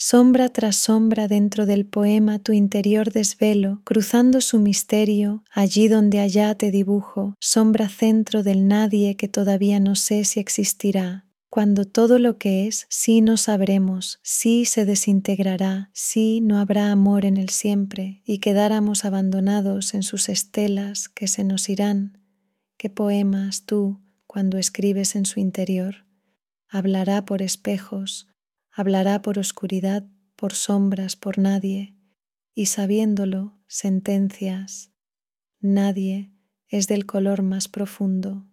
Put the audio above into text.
Sombra tras sombra dentro del poema tu interior desvelo, cruzando su misterio, allí donde allá te dibujo, sombra centro del nadie que todavía no sé si existirá. Cuando todo lo que es, sí no sabremos, sí se desintegrará, sí no habrá amor en el siempre, y quedáramos abandonados en sus estelas que se nos irán. ¿Qué poemas tú, cuando escribes en su interior? Hablará por espejos, hablará por oscuridad, por sombras, por nadie, y sabiéndolo, sentencias, nadie es del color más profundo